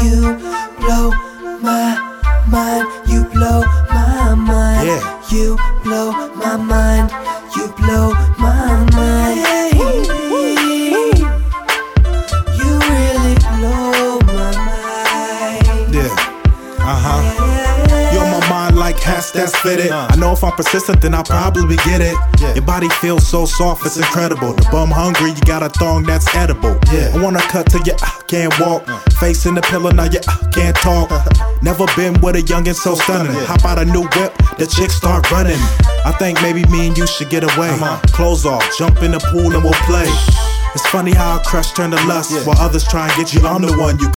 You blow my mind. You blow my mind. Yeah. You blow my mind. You blow my mind. You really blow my mind. Yeah. You're my mind like hats that's fitted. I know if I'm persistent, then I'll probably get it. Your body feels so soft, it's incredible. The bum hungry, you got a thong that's edible. I wanna cut till you can't walk. Facing the pillow, now you can't talk. Never been with a youngin' so stunning. Hop out a new whip, the chicks start running. I think maybe me and you should get away. Clothes off, jump in the pool and we'll play. It's funny how a crush turn to lust. While others try and get you, I'm the one you